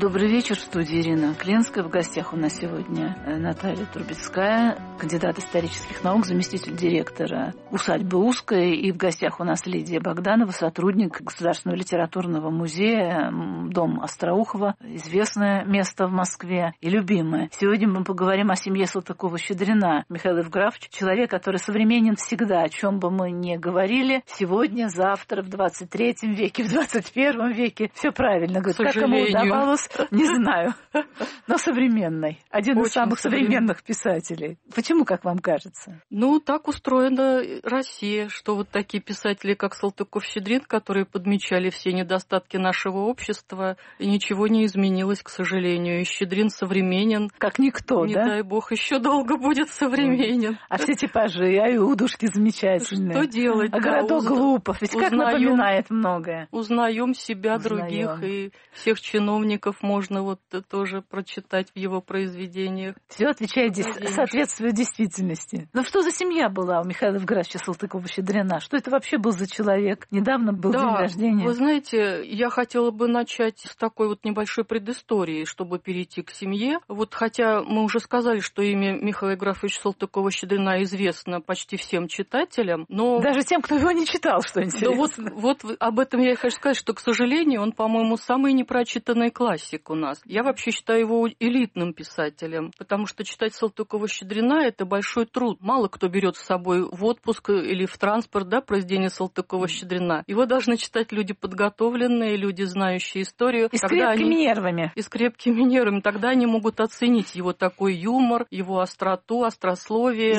Добрый вечер, в студии Ирина Клинская. В гостях у нас сегодня Наталья Трубецкая, кандидат исторических наук, заместитель директора усадьбы Узкая. И в гостях у нас Лидия Богданова, сотрудник Государственного литературного музея, дом Остроухова, известное место в Москве и любимое. Сегодня мы поговорим о семье Салтыкова-Щедрина. Михаил Евграфович, человек, который современен всегда, о чем бы мы ни говорили, сегодня, завтра, в 23 веке, в 21 веке. Все правильно. Говорит, как ему удавалось, не знаю, но современный. Один из самых современных писателей. Почему, как вам кажется? Ну, так устроена Россия, что вот такие писатели, как Салтыков-Щедрин, которые подмечали все недостатки нашего общества, и ничего не изменилось, к сожалению. И Щедрин современен. Как никто, не да? Не дай бог, еще долго будет современен. А все типажи, а Иудушки замечательные. Что делать? А городок Глупов, ведь как напоминает многое. Узнаем себя, других, и всех чиновников можно вот тоже прочитать в его произведениях. Все отвечает, соответствует действительности. Но что за семья была у Михаила Евграфовича Салтыкова-Щедрина? Что это вообще был за человек? Недавно был день рождения. Вы знаете, я хотела бы начать с такой вот небольшой предыстории, чтобы перейти к семье. Вот хотя мы уже сказали, что имя Михаила Евграфовича Салтыкова-Щедрина известно почти всем читателям, но... Даже тем, кто его не читал, что интересно. Да вот об этом я и хочу сказать, что, к сожалению, он, по-моему, самый непрочитанный классик у нас. Я вообще считаю его элитным писателем, потому что читать Салтыкова-Щедрина – это большой труд. Мало кто берет с собой в отпуск или в транспорт, произведение Салтыкова-Щедрина. Его должны читать люди подготовленные, люди, знающие историю. И с крепкими нервами. И с крепкими нервами. Тогда они могут оценить его такой юмор, его остроту, острословие.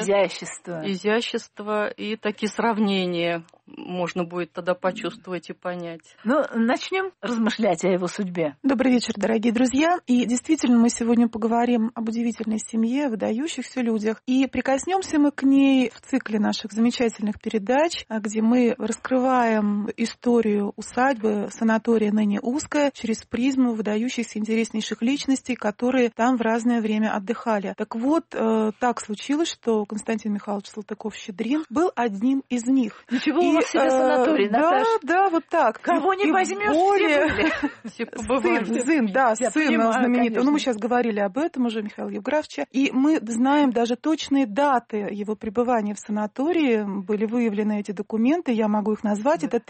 Изящество и такие сравнения можно будет тогда почувствовать и понять. Ну, начнем размышлять о его судьбе. Добрый вечер, дорогие друзья. И действительно, мы сегодня поговорим об удивительной семье, выдающихся людях. И прикоснемся мы к ней в цикле наших замечательных передач, где мы раскрываем историю усадьбы, санатория ныне Узкая, через призму выдающихся, интереснейших личностей, которые там в разное время отдыхали. Так вот, так случилось, что Константин Михайлович Салтыков-Щедрин был одним из них. Ничего у вас себе санаторий, Наташа. Да, вот так. Кого не возьмешь, все побывали. Сын знаменитый. Ну, мы сейчас говорили об этом уже, Михаила Евграфовича. И мы знаем даже точные даты его пребывания в санатории. Были выявлены эти документы, я могу их назвать. Это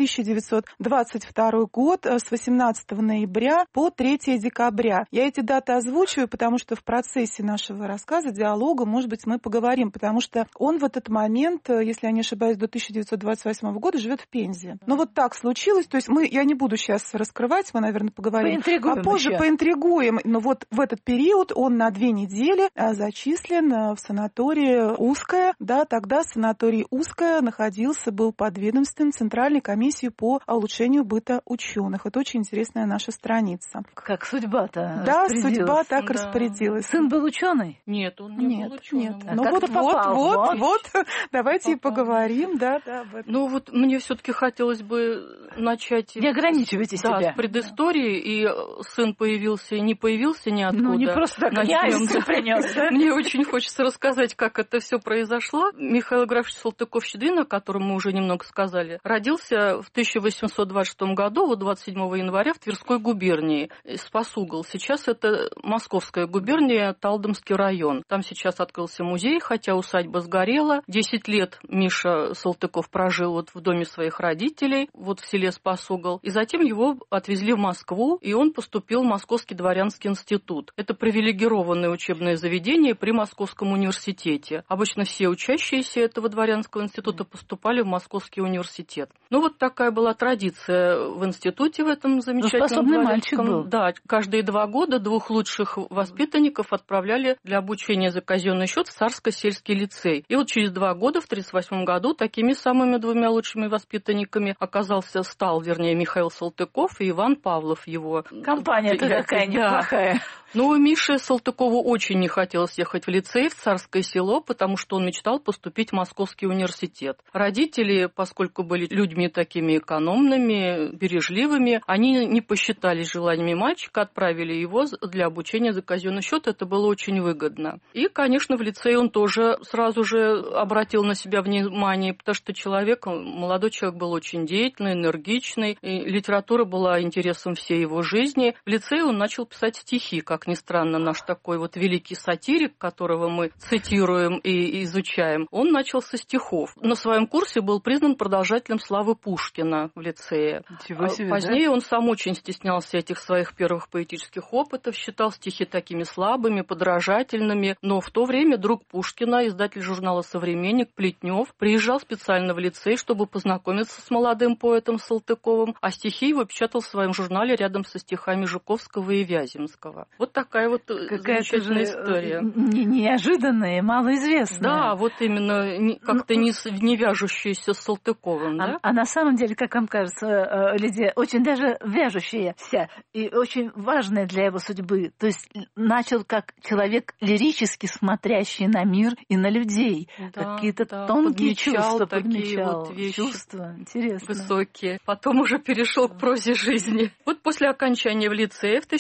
1922 год с 18 ноября по 3 декабря. Я эти даты озвучиваю, потому что в процессе нашего рассказа, диалога, может быть, мы поговорим, потому что он в этот момент, если я не ошибаюсь, до 1928 года живет в Пензе. Но вот так случилось. То есть я не буду сейчас раскрывать, мы, наверное, поговорим. А позже поинтригуем. Но вот в этот период он на 2 недели зачислен в санатории Узкая. Да, тогда санаторий Узкая был под ведомством Центральной комиссии по улучшению быта ученых. Это очень интересная наша страница. Как судьба-то. Да, судьба так распорядилась. Сын был ученый? Нет, он не был ученым. Нет. Ну вот, давайте и поговорим, да, об этом. Ну вот мне все-таки хотелось бы начать... Не ограничивайте себя. С предыстории, и сын появился и не появился ниоткуда. Ну не просто так принес. Мне очень хочется рассказать, как это все произошло. Михаил Евграфович Салтыков-Щедрин, о котором мы уже немного сказали, родился в 1826 году, 27 января, в Тверской губернии, Спасугл. Сейчас это Московская губерния, Талдомский район. Там сейчас открылся музей, хотя усадьба сгорела. 10 лет Миша Салтыков прожил вот в доме своих родителей, вот в селе Спасугл. И затем его отвезли в Москву, и он поступил в Московский дворянский институт. Это привилегированное учебное заведение при Московском университете. Обычно все учащиеся этого дворянского института поступали в Московский университет. Ну вот такая была традиция в институте в этом замечательном дворянском. Был. Да, каждые 2 года 2 лучших воспитанников отправляли для обучения за казенный счет в Царско-сельский лицей. И вот через 2 года, в 1938 году, такими самыми 2 лучшими воспитанниками стал Михаил Салтыков и Иван Павлов его. Компания-то какая неплохая. Ну, Мише Салтыкову очень не хотелось ехать в лицей, в Царское село, потому что он мечтал поступить в Московский университет. Родители, поскольку были людьми такими экономными, бережливыми, они не посчитали желаниями мальчика, отправили его для обучения за казенный счет. Это было очень выгодно. И, конечно, в лицее он тоже сразу же обратил на себя внимание, потому что человек молодой человек был очень деятельный, энергичный, и литература была интересом всей его жизни. В лицее он начал писать стихи, как ни странно, наш такой вот великий сатирик, которого мы цитируем и изучаем, он начал со стихов. На своем курсе был признан продолжателем славы Пушкина в лицее. Ничего себе, позднее он сам очень стеснялся этих своих первых поэтических опытов, считал стихи такими слабыми, подражательными, но в то время друг Пушкина, издатель журнала «Современник» Плетнев, приезжал специально в лицей, чтобы познакомиться с молодым поэтом Салтыковым, а стихи его печатал в своем журнале рядом со стихами Жуковского и Вяземского. Вот такая вот замечательная история. Неожиданная, малоизвестная. Да, вот именно как-то не вяжущаяся с Салтыковым. Да? А на самом деле, как вам кажется, Лидия, очень даже вяжущаяся и очень важная для его судьбы. То есть начал как человек лирически смотрящий на мир и на людей. Да, какие-то тонкие чувства подмечал. Вот вещи чувства. Интересно. Высокие. Потом уже перешел к прозе жизни. Вот после окончания в лицее в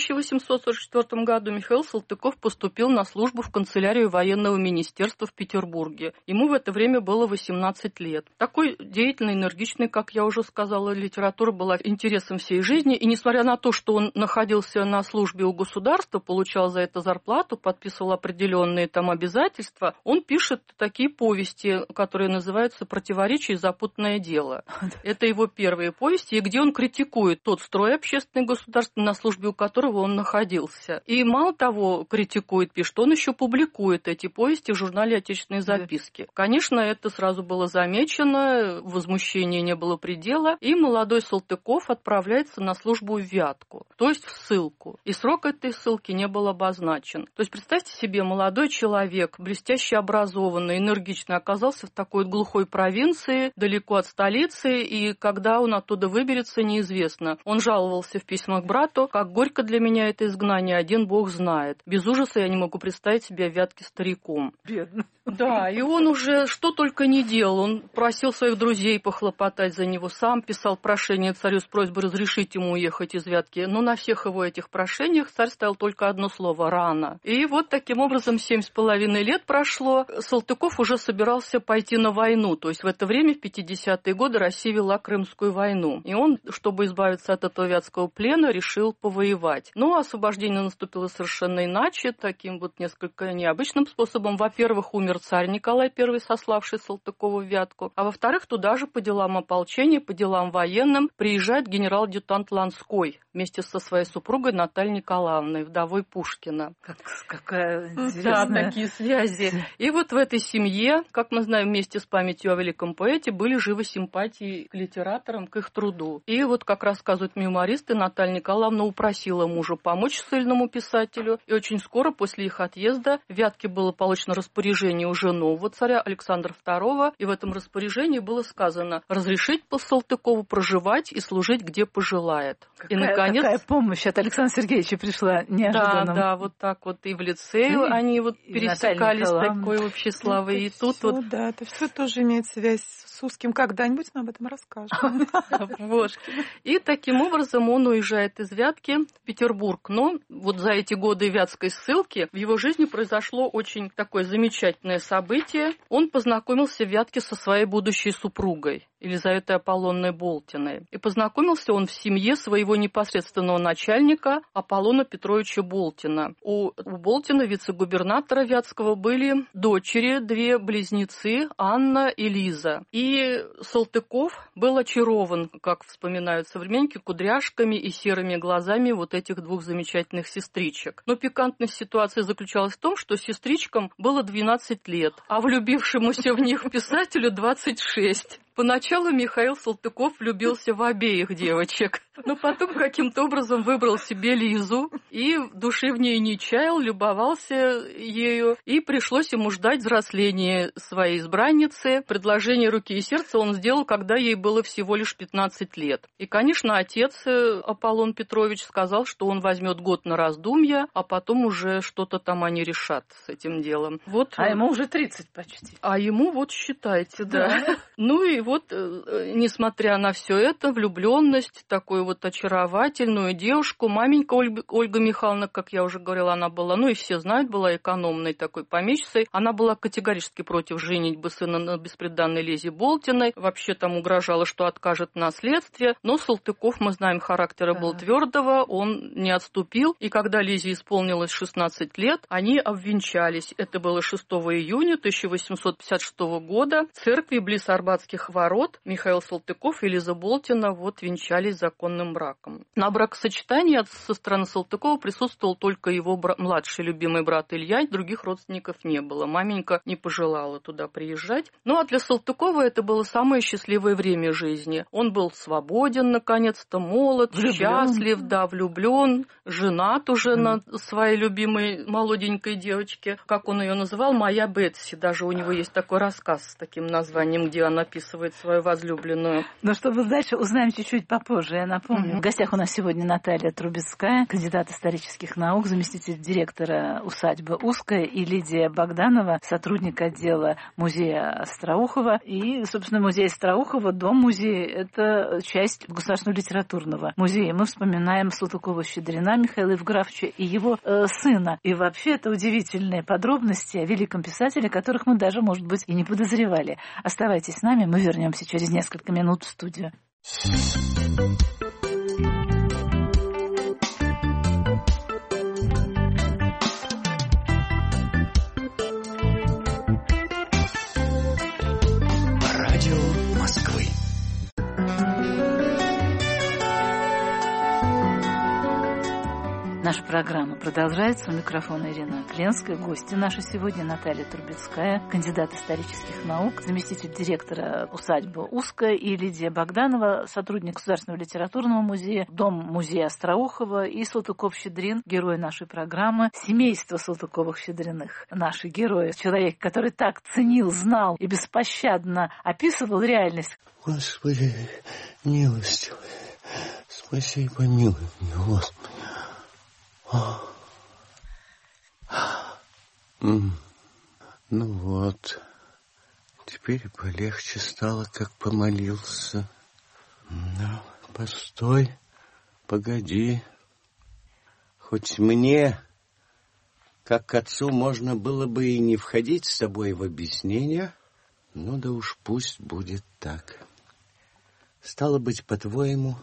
1844 году Михаил Салтыков поступил на службу в канцелярию военного министерства в Петербурге. Ему в это время было 18 лет. Такой деятельный, энергичный, как я уже сказала, литература была интересом всей жизни. И несмотря на то, что он находился на службе у государства, получал за это зарплату, подписывал определенные там обязательства, он пишет такие повести, которые называются «Противоречие и запутанное дело». Это его первые повести, где он критикует тот строй общественный, государственный, на службе у которого он находился. И мало того, критикует, пишет, он еще публикует эти повести в журнале «Отечественные записки». Конечно, это сразу было замечено, возмущения не было предела, и молодой Салтыков отправляется на службу в Вятку, то есть в ссылку. И срок этой ссылки не был обозначен. То есть представьте себе, молодой человек, блестяще образованный, энергичный, оказался в такой глухой провинции, далеко от столицы, и когда он оттуда выберется, неизвестно. Он жаловался в письмах брату, как горько для меня это изгнание, один Бог знает. Без ужаса я не могу представить себя в Вятке стариком. Бедно. Да, и он уже что только не делал. Он просил своих друзей похлопотать за него, сам писал прошение царю с просьбой разрешить ему уехать из Вятки. Но на всех его этих прошениях царь ставил только одно слово – рано. И вот таким образом 7,5 лет прошло. Салтыков уже собирался пойти на войну. То есть в это время, в 50-е годы, Россия вела Крымскую войну. И он, чтобы избавиться от этого вятского плена, решил повоевать. Но освобождение наступило совершенно иначе, таким вот несколько необычным способом. Во-первых, умер царь Николай I, сославший Салтыкова в Вятку. А во-вторых, туда же по делам ополчения, по делам военным приезжает генерал-адъютант Ланской вместе со своей супругой Натальей Николаевной, вдовой Пушкина. Какая интересная... Да, такие связи. И вот в этой семье, как мы знаем, вместе с памятью о великом поэте были живы симпатии к литераторам, к их труду. И вот, как рассказывают мемуаристы, Наталья Николаевна упросила мужа помочь ссыльному писателю. И очень скоро после их отъезда в Вятке было получено распоряжение уже нового царя Александра II. И в этом распоряжении было сказано разрешить по Салтыкову проживать и служить, где пожелает. Какая помощь от Александра Сергеевича пришла неожиданно. Да, вот так вот и в лицее они вот пересекались такой общей славой. И тут всё, вот... Да, это все тоже имеет связь с узким. Когда-нибудь мы об этом расскажем. Вот. И таким образом он уезжает из Вятки в Петербург. Но вот за эти годы вятской ссылки в его жизни произошло очень такое замечательное событие. Он познакомился в Вятке со своей будущей супругой Елизаветой Аполлонной Болтиной. И познакомился он в семье своего непосредственного начальника Аполлона Петровича Болтина. У Болтина, вице-губернатора Вятского, были дочери, 2 близнецы, Анна и Лиза. И Салтыков был очарован, как вспоминают современники, кудряшками и серыми глазами вот этих 2 замечательных сестричек. Но пикантность ситуации заключалась в том, что сестричкам было 12 лет, а влюбившемуся в них писателю 26. Поначалу Михаил Салтыков влюбился в обеих девочек, но потом каким-то образом выбрал себе Лизу и в душе в ней не чаял, любовался ею, и пришлось ему ждать взросления своей избранницы. Предложение руки и сердца он сделал, когда ей было всего лишь 15 лет. И, конечно, отец Аполлон Петрович сказал, что он возьмет год на раздумья, а потом уже что-то там они решат с этим делом. Вот. А ему уже 30 почти. А ему вот считайте, да. Ну и вот, несмотря на все это, влюбленность, такую вот очаровательную девушку, маменька Ольга Михайловна, как я уже говорила, она была, ну и все знают, была экономной такой помещицей. Она была категорически против женитьбы сына на бесприданной Лизе Болтиной. Вообще там угрожала, что откажет в наследстве. Но Салтыков, мы знаем, характера был твердого, он не отступил. И когда Лизе исполнилось 16 лет, они обвенчались. Это было 6 июня 1856 года. В церкви близ Арбатских ворот Михаил Салтыков и Лиза Болтина вот венчались законным браком. На бракосочетании со стороны Салтыкова присутствовал только его младший любимый брат Илья, других родственников не было. Маменька не пожелала туда приезжать. Ну а для Салтыкова это было самое счастливое время жизни. Он был свободен, наконец-то, молод, счастлив, да, влюблен, женат уже на своей любимой молоденькой девочке. Как он ее называл? Моя Бетси. Даже у него есть такой рассказ с таким названием, где он описывает свою возлюбленную. Но чтобы дальше узнаем чуть-чуть попозже, я напомню. В гостях у нас сегодня Наталья Трубецкая, кандидат исторических наук, заместитель директора усадьбы Узкая, и Лидия Богданова, сотрудник отдела музея Остроухова. И, собственно, музей Остроухова, дом-музей, это часть Государственного литературного музея. Мы вспоминаем Салтыкова-Щедрина Михаила Евграфовича и его сына. И вообще это удивительные подробности о великом писателе, которых мы даже, может быть, и не подозревали. Оставайтесь с нами, мы вернемся через несколько минут в студию. Наша программа продолжается. У микрофона Ирина Кленская. Гости наши сегодня Наталья Трубецкая, кандидат исторических наук, заместитель директора усадьбы Узкая, и Лидия Богданова, сотрудник Государственного литературного музея, дом-музея Остроухова, и Салтыков-Щедрин, герой нашей программы, семейство Салтыковых-Щедриных. Наши герои, человек, который так ценил, знал и беспощадно описывал реальность. Господи, милостивый, спаси и помилуй меня, Господи. Ну вот, теперь полегче стало, как помолился. Ну, постой, погоди. Хоть мне, как к отцу, можно было бы и не входить с тобой в объяснение, ну да уж пусть будет так. Стало быть, по-твоему,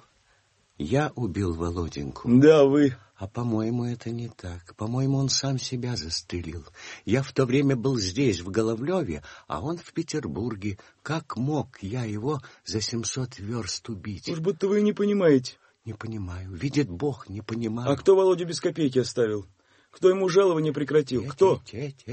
я убил Володеньку? Да, вы. А по-моему, это не так. По-моему, он сам себя застрелил. Я в то время был здесь, в Головлеве, а он в Петербурге. Как мог я его за 700 верст убить? Уж будто вы не понимаете. Не понимаю. Видит Бог, не понимаю. А кто Володю без копейки оставил? Кто ему жалование прекратил? Кто?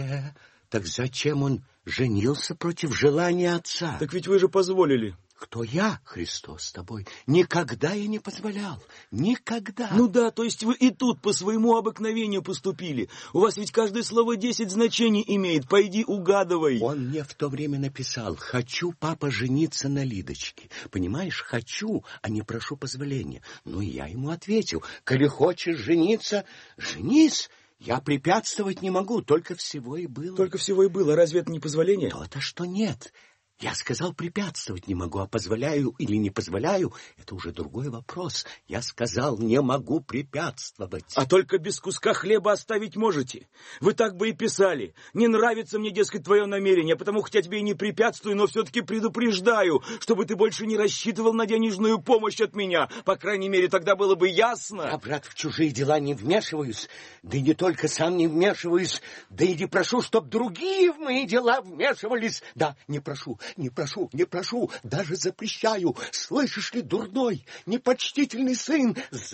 Так зачем он женился против желания отца? Так ведь вы же позволили. Кто я, Христос, с тобой? Никогда я не позволял. Никогда. Ну да, то есть вы и тут по своему обыкновению поступили. У вас ведь каждое слово 10 значений имеет. Пойди угадывай. Он мне в то время написал: хочу, папа, жениться на Лидочке. Понимаешь, хочу, а не прошу позволения. Ну, я ему ответил: коли хочешь жениться, женись. Я препятствовать не могу, только всего и было. Только всего и было. Разве это не позволение? То-то, что нет. Я сказал, препятствовать не могу, а позволяю или не позволяю — это уже другой вопрос. Я сказал, не могу препятствовать. А только без куска хлеба оставить можете. Вы так бы и писали. Не нравится мне, дескать, твое намерение, потому хоть я тебе и не препятствую, но все-таки предупреждаю, чтобы ты больше не рассчитывал на денежную помощь от меня. По крайней мере, тогда было бы ясно. Я, брат, в чужие дела не вмешиваюсь, да и не только сам не вмешиваюсь, да и не прошу, чтоб другие в мои дела вмешивались. Да, не прошу. Не прошу, даже запрещаю. Слышишь ли, дурной, непочтительный сын,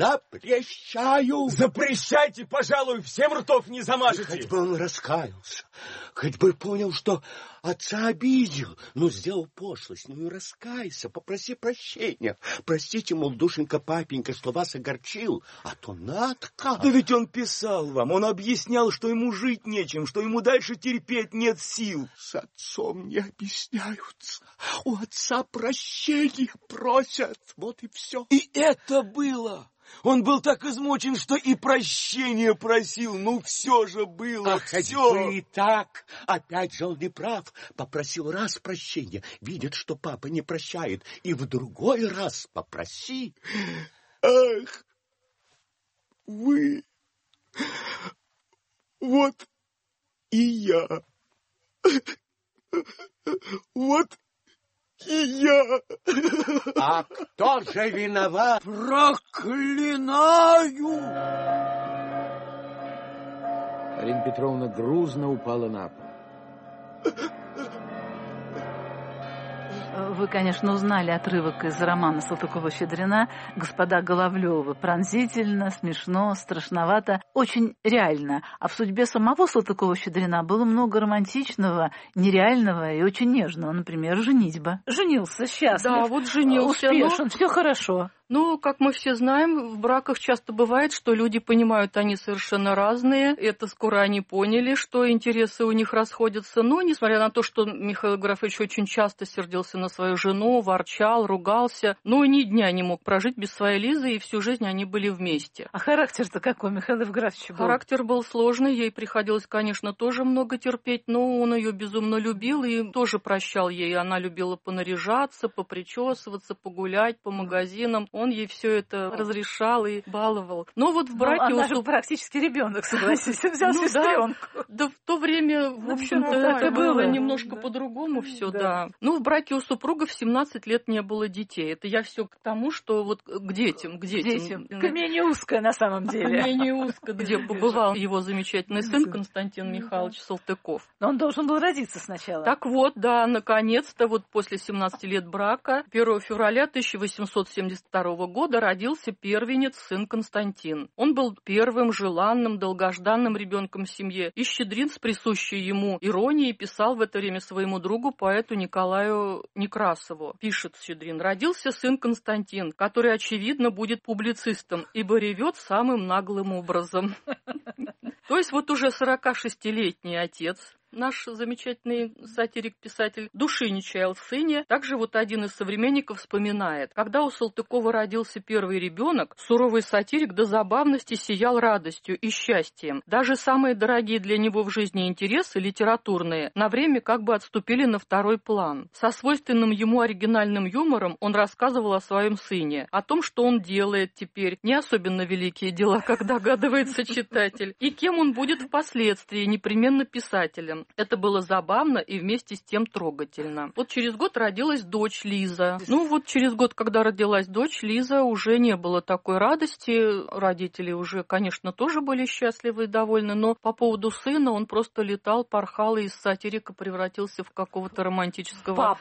запрещаю. Запрещайте, пожалуй, всем ртов не замажете. Хоть бы он раскаялся, хоть бы понял, что отца обидел, ну, сделал пошлость, ну и раскайся, попроси прощения. Простите, мол, душенька, папенька, что вас огорчил, а то надка. Да ведь он писал вам, он объяснял, что ему жить нечем, что ему дальше терпеть нет сил. С отцом не объясняются, у отца прощения просят, вот и все. И это было. Он был так измучен, что и прощения просил. Ну, все же было, хоть все. бы и так. Опять же он не прав. Попросил раз прощения. Видит, что папа не прощает. И в другой раз попроси. Ах, вы... Вот и я. Вот и я. А кто же виноват? Проклинаю! Арина Петровна грузно упала на пол. Вы, конечно, узнали отрывок из романа Салтыкова-Щедрина «Господа Головлёвы». Пронзительно, смешно, страшновато, очень реально. А в судьбе самого Салтыкова-Щедрина было много романтичного, нереального и очень нежного. Например, женитьба. Женился, счастлив. Да, вот женился. Успешен, все хорошо. Ну, как мы все знаем, в браках часто бывает, что люди понимают, они совершенно разные. Это скоро они поняли, что интересы у них расходятся. Но, несмотря на то, что Михаил Евграфович очень часто сердился на свою жену, ворчал, ругался, но ни дня не мог прожить без своей Лизы, и всю жизнь они были вместе. А характер-то какой Михаил Евграфович был? Характер был сложный, ей приходилось, конечно, тоже много терпеть, но он ее безумно любил и тоже прощал ей. Она любила понаряжаться, попричесываться, погулять по магазинам. Он ей все это разрешал и баловал. Но вот в браке... Она же практически ребенок, согласись, взял сестренку. Да, в то время, в общем-то, это было немножко по-другому все, да. Ну, в браке у супругов 17 лет не было детей. Это я все к тому, что вот к детям. Камень узкое на самом деле. Камень узкое, где побывал его замечательный сын Константин Михайлович Салтыков. Но он должен был родиться сначала. Так вот, да, наконец-то, вот после 17 лет брака, 1 февраля 1872 года родился первенец, сын Константин. Он был первым желанным, долгожданным ребенком в семье. И Щедрин с присущей ему иронией писал в это время своему другу, поэту Николаю Некрасову. Пишет Щедрин: «Родился сын Константин, который, очевидно, будет публицистом, ибо ревет самым наглым образом». То есть вот уже 46-летний отец, наш замечательный сатирик-писатель, души не чаял в сыне. Также вот один из современников вспоминает: когда у Салтыкова родился первый ребенок, суровый сатирик до забавности сиял радостью и счастьем. Даже самые дорогие для него в жизни интересы, литературные, на время как бы отступили на второй план. Со свойственным ему оригинальным юмором он рассказывал о своем сыне, о том, что он делает теперь, не особенно великие дела, как догадывается читатель, и кем он будет впоследствии, непременно писателем. Это было забавно и вместе с тем трогательно. Вот через год родилась дочь Лиза. Ну вот через год, когда родилась дочь Лиза, уже не было такой радости. Родители уже, конечно, тоже были счастливы и довольны, но по поводу сына он просто летал, порхал и из сатирика превратился в какого-то романтического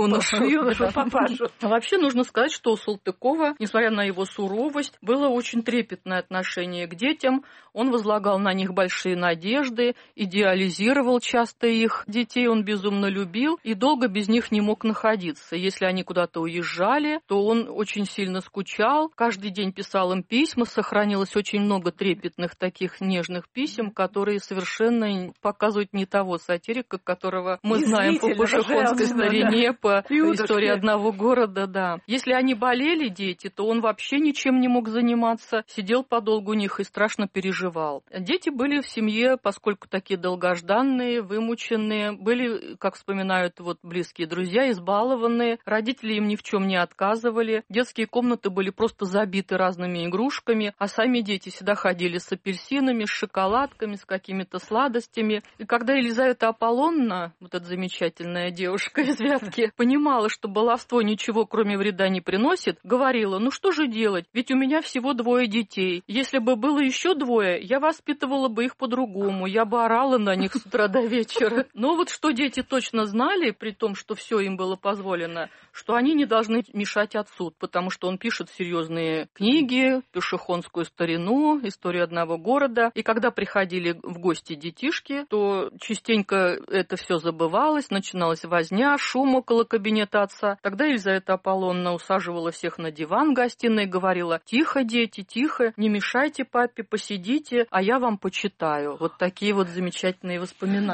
юношу. Папашу. Вообще нужно сказать, что у Салтыкова, несмотря на его суровость, было очень трепетное отношение к детям. Он возлагал на них большие надежды, идеализировал часто их. Детей он безумно любил и долго без них не мог находиться. Если они куда-то уезжали, то он очень сильно скучал. Каждый день писал им письма. Сохранилось очень много трепетных таких нежных писем, которые совершенно показывают не того сатирика, которого мы знаем по пашихонской старине, по истории одного города. Да. Если они болели, дети, то он вообще ничем не мог заниматься. Сидел подолгу у них и страшно переживал. Дети были в семье, поскольку такие долгожданные, вымученные, были, как вспоминают вот близкие друзья, избалованные, родители им ни в чем не отказывали, детские комнаты были просто забиты разными игрушками, а сами дети всегда ходили с апельсинами, с шоколадками, с какими-то сладостями. И когда Елизавета Аполлоновна, вот эта замечательная девушка из Вятки, понимала, что баловство ничего кроме вреда не приносит, говорила: ну что же делать, ведь у меня всего 2 детей, если бы было еще 2, я воспитывала бы их по-другому, я бы орала на них с утра до вечера. Но вот что дети точно знали, при том, что все им было позволено, что они не должны мешать отцу, потому что он пишет серьезные книги, пешехонскую старину, историю одного города. И когда приходили в гости детишки, то частенько это все забывалось, начиналась возня, шум около кабинета отца. Тогда Елизавета Аполлоновна усаживала всех на диван в гостиной и говорила: тихо, дети, тихо, не мешайте папе, посидите, а я вам почитаю. Вот такие вот замечательные воспоминания.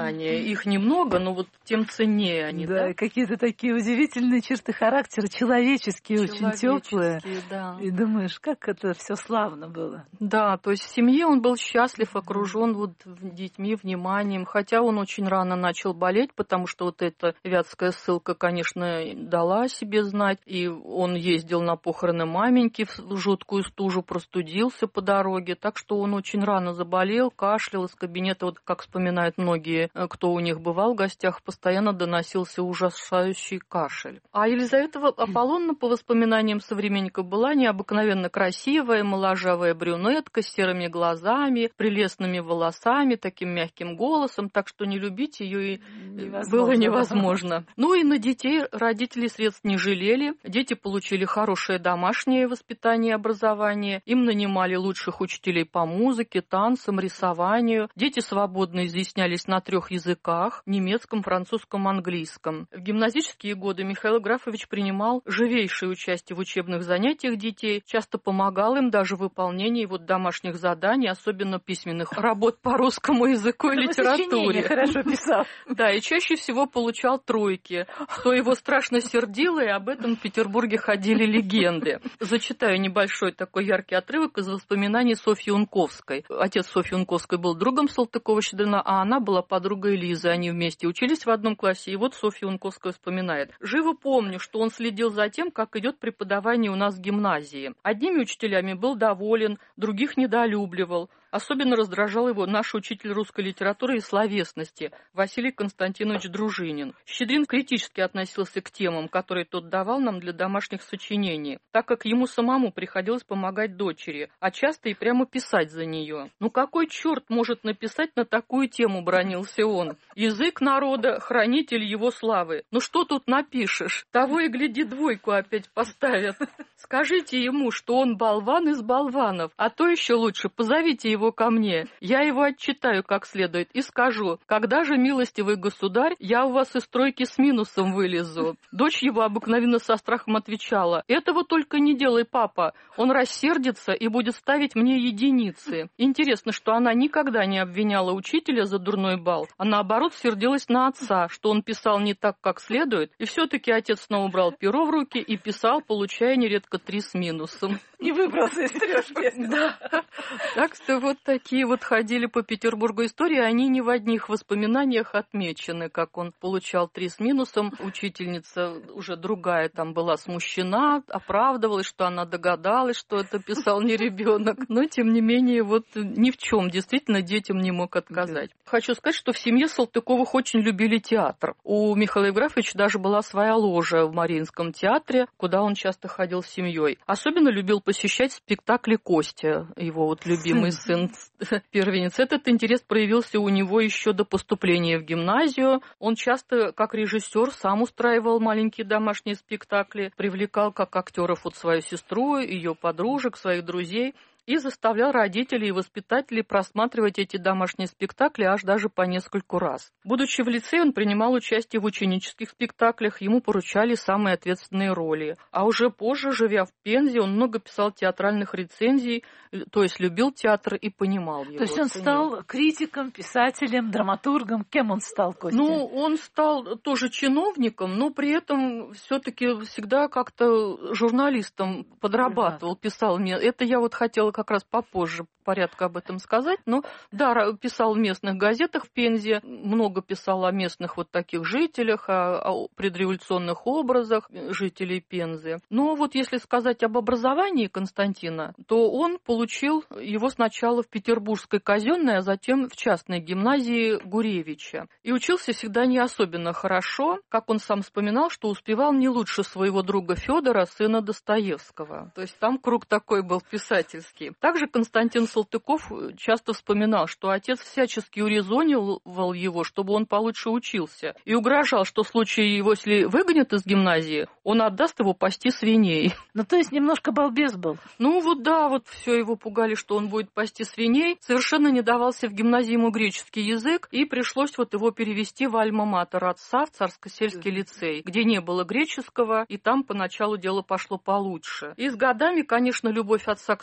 воспоминания. Их немного, но вот тем ценнее они. Да, какие-то такие удивительные черты характера, человеческие, очень теплые. Да. И думаешь, как это все славно было. Да, то есть в семье он был счастлив, окружен вот детьми, вниманием. Хотя он очень рано начал болеть, потому что вот эта вятская ссылка, конечно, дала о себе знать. И он ездил на похороны маменьки в жуткую стужу, простудился по дороге. Так что он очень рано заболел, кашлял из кабинета. Вот как вспоминают многие, кто у них бывал в гостях, постоянно доносился ужасающий кашель. А Елизавета Аполлоновна, по воспоминаниям современников, была необыкновенно красивая, моложавая брюнетка с серыми глазами, прелестными волосами, таким мягким голосом, так что не любить ее было невозможно. Ну и на детей родители средств не жалели. Дети получили хорошее домашнее воспитание и образование. Им нанимали лучших учителей по музыке, танцам, рисованию. Дети свободно изъяснялись на 3 языках – немецком, французском, английском. В гимназические годы Михаил Евграфович принимал живейшее участие в учебных занятиях детей, часто помогал им даже в выполнении домашних заданий, особенно письменных работ по русскому языку и литературе. Хорошо писал. Да, и чаще всего получал 3, что его страшно сердило, и об этом в Петербурге ходили легенды. Зачитаю небольшой такой яркий отрывок из воспоминаний Софьи Унковской. Отец Софьи Унковской был другом Салтыкова-Щедрина, а она была подругой Лизы. Они вместе учились в одном классе, и вот Софья Унковская вспоминает. «Живо помню, что он следил за тем, как идет преподавание у нас в гимназии. Одними учителями был доволен, других недолюбливал. Особенно раздражал его наш учитель русской литературы и словесности Василий Константинович Дружинин. Щедрин критически относился к темам, которые тот давал нам для домашних сочинений, так как ему самому приходилось помогать дочери, а часто и прямо писать за нее. Ну какой черт может написать на такую тему, бранился он. Язык народа, хранитель его славы. Ну что тут напишешь? Того и гляди, 2 опять поставят. Скажите ему, что он болван из болванов, а то еще лучше позовите его ко мне. Я его отчитаю как следует и скажу, когда же, милостивый государь, я у вас из 3 с минусом вылезу». Дочь его обыкновенно со страхом отвечала: «Этого только не делай, папа, он рассердится и будет ставить мне единицы». Интересно, что она никогда не обвиняла учителя за дурной бал, а наоборот сердилась на отца, что он писал не так, как следует, и все-таки отец снова брал перо в руки и писал, получая нередко 3 с минусом. Не выбрался из 3. Да. Так что вот такие вот ходили по Петербургу истории, они не в одних воспоминаниях отмечены, как он получал 3 с минусом. Учительница уже другая там была смущена, оправдывалась, что она догадалась, что это писал не ребенок. Но, тем не менее, вот ни в чем действительно детям не мог отказать. Да. Хочу сказать, что в семье Салтыковых очень любили театр. У Михаила Евграфовича даже была своя ложа в Мариинском театре, куда он часто ходил с семьей. Особенно любил посещать спектакли Костя, его вот любимый сын, первенец. Этот интерес проявился у него еще до поступления в гимназию. Он часто, как режиссер, сам устраивал маленькие домашние спектакли, привлекал как актеров вот свою сестру, ее подружек, своих друзей. И заставлял родителей и воспитателей просматривать эти домашние спектакли аж даже по нескольку раз. Будучи в лицее, он принимал участие в ученических спектаклях, ему поручали самые ответственные роли. А уже позже, живя в Пензе, он много писал театральных рецензий, то есть любил театр и понимал его. То есть он стал критиком, писателем, драматургом. Кем он стал, Костя? Ну, он стал тоже чиновником, но при этом все-таки всегда как-то журналистом подрабатывал, писал. Это я вот хотела как раз попозже порядка об этом сказать, но да, писал в местных газетах в Пензе, много писал о местных вот таких жителях, о предреволюционных образах жителей Пензы. Но вот если сказать об образовании Константина, то он получил его сначала в Петербургской казенной, а затем в частной гимназии Гуревича. И учился всегда не особенно хорошо, как он сам вспоминал, что успевал не лучше своего друга Федора, сына Достоевского. То есть там круг такой был писательский. Также Константин Салтыков часто вспоминал, что отец всячески урезонивал его, чтобы он получше учился, и угрожал, что в случае его, если выгонят из гимназии, он отдаст его пасти свиней. Ну, то есть немножко балбес был. Ну, вот да, вот все его пугали, что он будет пасти свиней. Совершенно не давался в гимназии ему греческий язык, и пришлось вот его перевести в альма-матер отца, в Царско-сельский лицей, где не было греческого, и там поначалу дело пошло получше. И с годами, конечно, любовь отца к сыну не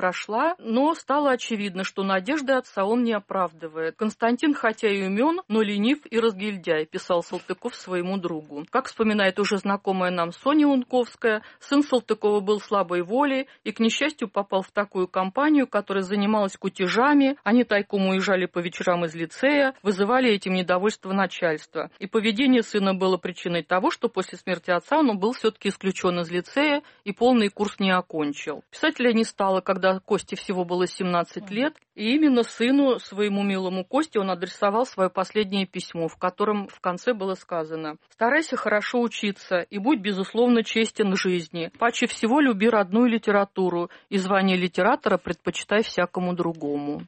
прошла, но стало очевидно, что надежды отца он не оправдывает. Константин, хотя и умен, но ленив и разгильдяй, писал Салтыков своему другу. Как вспоминает уже знакомая нам Соня Унковская, сын Салтыкова был слабой воли и, к несчастью, попал в такую компанию, которая занималась кутежами, они тайком уезжали по вечерам из лицея, вызывали этим недовольство начальства. И поведение сына было причиной того, что после смерти отца он был все-таки исключен из лицея и полный курс не окончил. Писателя не стало, когда Косте всего было 17 лет, и именно сыну, своему милому Косте, он адресовал свое последнее письмо, в котором в конце было сказано: «Старайся хорошо учиться и будь, безусловно, честен в жизни. Паче всего люби родную литературу, и звание литератора предпочитай всякому другому».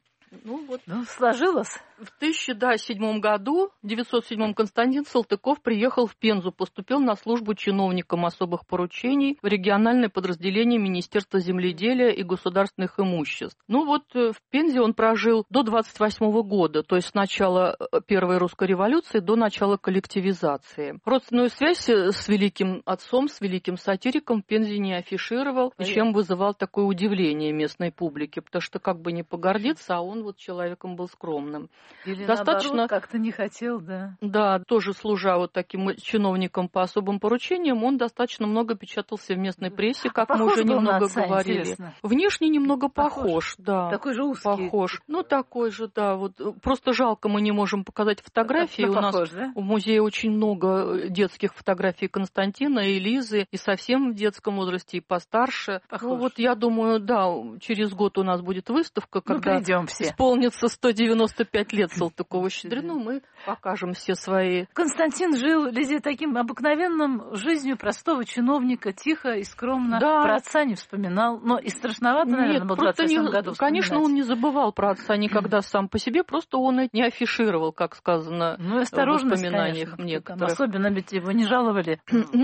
Сложилось. В 1907 году, в 907 Константин Салтыков приехал в Пензу, поступил на службу чиновником особых поручений в региональное подразделение Министерства земледелия и государственных имуществ. В Пензе он прожил до 1928 года, то есть с начала Первой русской революции до начала коллективизации. Родственную связь с великим отцом, с великим сатириком в Пензе не афишировал, чем вызывал такое удивление местной публики, потому что как бы не погордиться, а он человеком был скромным. Или наоборот, как-то не хотел, да? Да, тоже служа таким чиновником по особым поручениям, он достаточно много печатался в местной прессе, как мы уже немного говорили. Интересно. Внешне немного похож, да. Такой же узкий. Похож. Такой же, да. Просто жалко, мы не можем показать фотографии. У нас в музее очень много детских фотографий Константина и Лизы, и совсем в детском возрасте, и постарше. Похож. Я думаю, да, через год у нас будет выставка, когда придем все. Исполнится 195 лет Салтыкову-Щедрину, мы покажем все свои. Константин жил, Лизия, таким обыкновенным жизнью простого чиновника, тихо и скромно. Да. Про отца не вспоминал, но и страшновато, наверное, было в 28 году вспоминать. Конечно, он не забывал про отца никогда сам по себе, просто он это не афишировал, как сказано в воспоминаниях некоторых. Особенно ведь его не жаловали.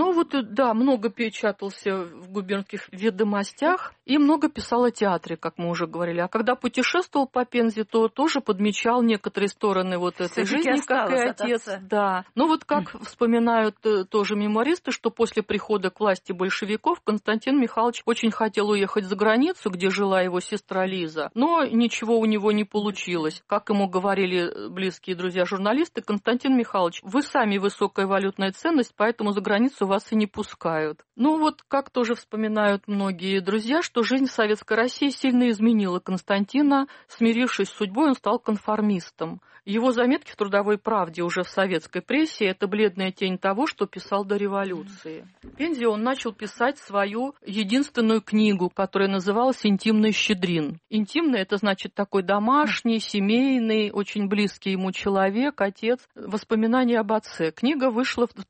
Много печатался в губернских ведомостях и много писал о театре, как мы уже говорили. А когда путешествовал по Пензе, то тоже подмечал некоторые стороны этой жизни, как и отец. Да. Как вспоминают тоже мемуаристы, что после прихода к власти большевиков Константин Михайлович очень хотел уехать за границу, где жила его сестра Лиза, но ничего у него не получилось. Как ему говорили близкие друзья-журналисты: Константин Михайлович, вы сами высокая валютная ценность, поэтому за границу вас и не пускают. Как тоже вспоминают многие друзья, что жизнь в Советской России сильно изменила Константина. Смирившись с судьбой, он стал конформистом. Его заметки в «Трудовой правде» уже в советской прессе – это бледная тень того, что писал до революции. В Пензе он начал писать свою единственную книгу, которая называлась «Интимный Щедрин». Интимный – это значит такой домашний, семейный, очень близкий ему человек, отец. Воспоминания об отце. Книга вышла в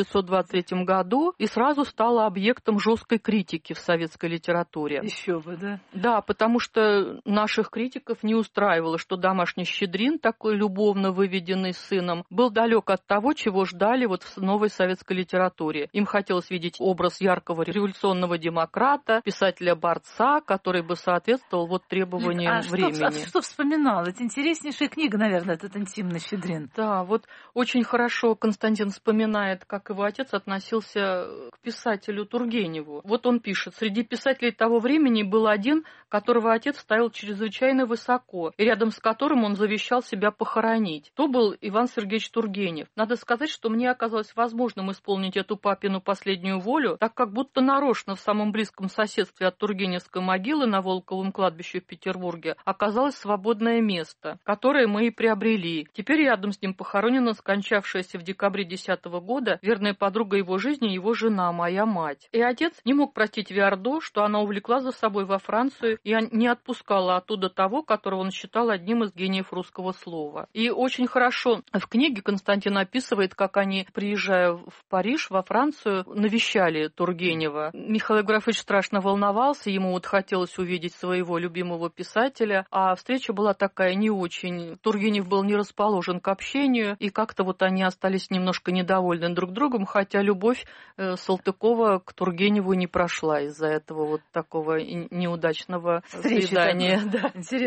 1923 году и сразу стала объектом жесткой критики в советской литературе. Еще бы, да? Да, потому что наших критиков не устраивало, что домашний Щедрин, такой любовно выведенный сыном, был далек от того, чего ждали в новой советской литературе. Им хотелось видеть образ яркого революционного демократа, писателя-борца, который бы соответствовал требованиям времени. Что вспоминал? Это интереснейшая книга, наверное, этот «Интимный Щедрин». Да, очень хорошо Константин вспоминает, как его отец относился к писателю Тургеневу. Он пишет: среди писателей того времени был один, которого отец ставил чрезвычайно высоко, и рядом с которым он завещал себя похоронить. То был Иван Сергеевич Тургенев. Надо сказать, что мне оказалось возможным исполнить эту папину последнюю волю, так как будто нарочно в самом близком соседстве от Тургеневской могилы на Волковом кладбище в Петербурге оказалось свободное место, которое мы и приобрели. Теперь рядом с ним похоронена скончавшаяся в декабре 2010 года верная подруга его жизни, его жена, моя мать. И отец не мог простить Виардо, что она увлекла за собой во Францию и не отпускала оттуда того, которого он считал одним из гениев русского слова. И очень хорошо в книге Константин описывает, как они, приезжая в Париж, во Францию, навещали Тургенева. Михаил Евграфович страшно волновался, ему хотелось увидеть своего любимого писателя, а встреча была такая не очень. Тургенев был не расположен к общению, и как-то они остались немножко недовольны друг другом, хотя любовь Салтыкова к Тургеневу не прошла из-за этого такого неудачного свидания. Да. Интересно,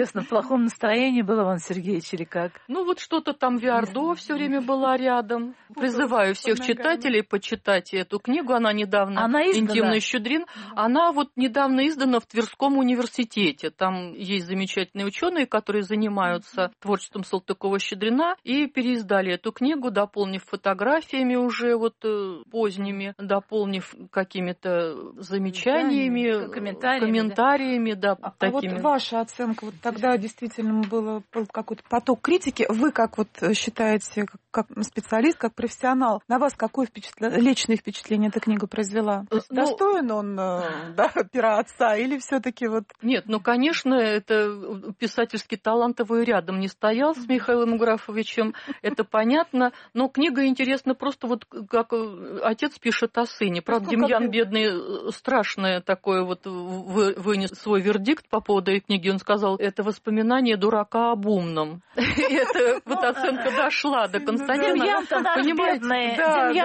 плохом настроении был Иван Сергеевич или как? Ну вот что-то там Виардо все время была рядом. Призываю всех читателей почитать эту книгу. Она недавно, «Интимный Щедрин». Она вот недавно издана в Тверском университете. Там есть замечательные ученые, которые занимаются творчеством Салтыкова-Щедрина, и переиздали эту книгу, дополнив фотографиями уже вот поздними, дополнив какими-то замечаниями, комментариями, да, такими. А вот ваша оценка, вот тогда действительно был какой-то поток критики. Вы как вот считаете, как специалист, как профессионал, на вас какое личное впечатление эта книга произвела? Достоин он пера отца или все-таки вот... Нет, конечно, это писательский талант его и рядом не стоял с Михаилом Евграфовичем, это понятно, но книга интересна просто вот как отец пишет о сыне. Правда, Демьян бедный страшное такое вот вынес свой вердикт по поводу этой книги. Он сказал, это воспоминание дурака об умном. Это вот оценка дошла до Константина. Демьян-то наш бедный.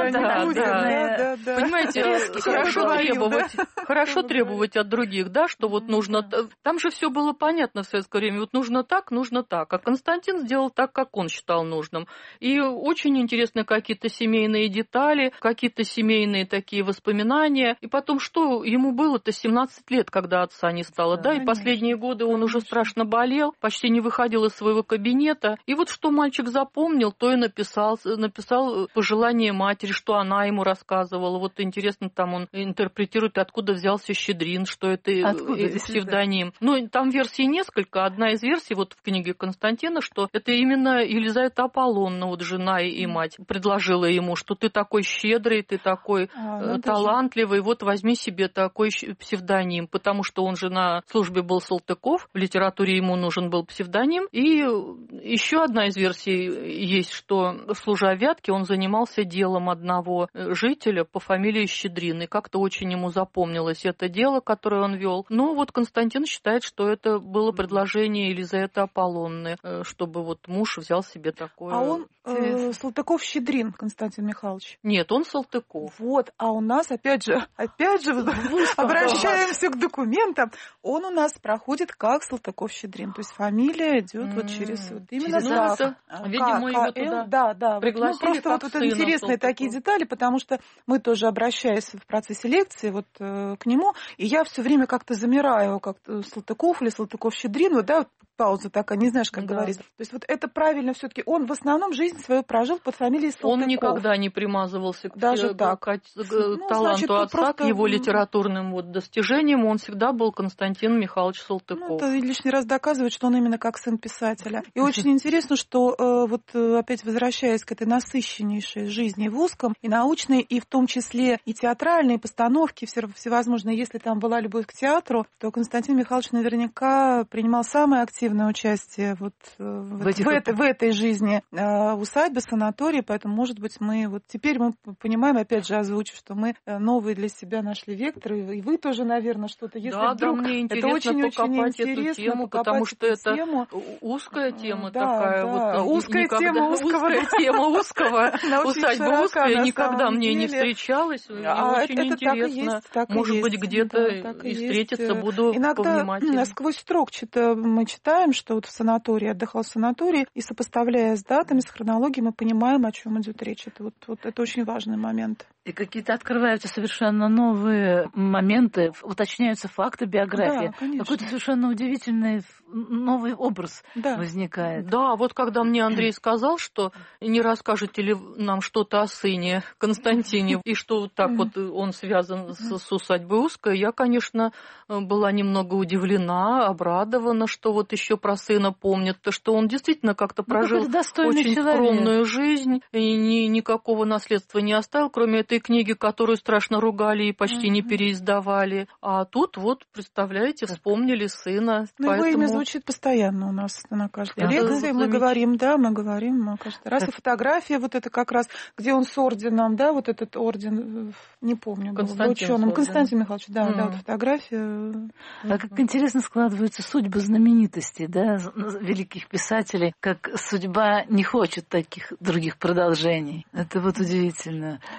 Понимаете, хорошо требовать от других, да, что вот нужно... Там же все было понятно в советское время. Вот нужно так. А Константин сделал так, как он считал нужным. И очень интересны какие-то семейные детали, какие-то семейные такие воспоминания. И потом, что ему было-то 17 лет, когда отца не стало, да, и последние годы он уже страшно болел, почти не выходил из своего кабинета. И вот что мальчик запомнил, то и написал пожелание матери, что она ему рассказывала. Вот интересно, там он интерпретирует, откуда взялся Щедрин, что это псевдоним. Ну, там версий несколько. Одна из версий вот в книге Константина, что это именно Елизавета Аполлонна, вот жена и мать, предложила ему, что ты такой щедрый, ты такой талантливый, вот возьми себе такой псевдоним, потому что он же на службе был Салтыков, в литературе ему нужен был псевдоним. И еще одна из версий есть, что, служа Вятке, он занимался делом одного жителя по фамилии Щедрин, и как-то очень ему запомнилось это дело, которое он вел. Но вот Константин считает, что это было предложение Елизаветы Аполлонны, чтобы вот муж взял себе такое. А он Салтыков-Щедрин, Константин Михайлович? Нет, он Салтыков. Вот, а у нас, опять же, обращаемся к документам, он у нас проходит как Салтыков-Щедрин, то есть фамилия идет вот через именно так. Видимо, его туда пригласили. Просто вот интересные такие детали, потому что мы тоже, обращаясь в процессе лекции вот к нему, и я все время как-то замираю, как Салтыков или Салтыков-Щедрин, вот, да, вот пауза такая, не знаешь, как говорить. То есть вот это правильно все-таки. Он в основном жизнь свою прожил под фамилией Салтыков. Он никогда не примазывался к таланту отца, просто... к его литературным вот достижениям. Он всегда был Константин Михайлович Салтыков. Ну, это лишний раз доказывает, что он именно как сын писателя. И очень интересно, что вот опять возвращаясь к этой насыщеннейшей жизни в узком, и научной, и в том числе и театральные постановки всевозможные. Если там была любовь к театру, то Константин Михайлович наверняка принимал самое активное участие вот в этой жизни усадьбы, санатории, поэтому, может быть, мы вот теперь мы понимаем, опять же, озвучив, что мы новый для себя нашли вектор, и вы тоже, наверное, что-то, если вдруг... мне интересно это очень интересно эту тему, потому что это узкая тема такая. Узкая тема узкого. Усадьба узкая никогда мне не встречалась. Очень интересно. Может быть, где-то и встретиться буду повнимательнее. Иногда сквозь строк мы читаем, что вот в санатории, отдыхал в санатории, и сопоставляя с датами, с хронологией, мы понимаем, о чем идет речь. Это это очень важный момент. И какие-то открываются совершенно новые моменты, уточняются факты биографии. Да, какой-то совершенно удивительный новый образ возникает. Да, вот когда мне Андрей сказал, что не расскажете ли нам что-то о сыне Константине, и что так вот он связан с усадьбой Узкой, я, конечно, была немного удивлена, обрадована, что вот еще про сына помнят, что он действительно как-то прожил очень скромную жизнь, и никакого наследства не оставил, кроме этой книги, которую страшно ругали и почти не переиздавали. А тут вот, представляете, вспомнили сына. Его имя звучит постоянно у нас на каждой лекции. Мы говорим, каждый раз. И фотография вот это как раз, где он с орденом, да, вот этот орден, не помню, ученым. Константин Михайлович, вот фотография. А как интересно складываются судьбы знаменитостей, да, великих писателей, как судьба не хочет таких других продолжений. Это вот удивительно.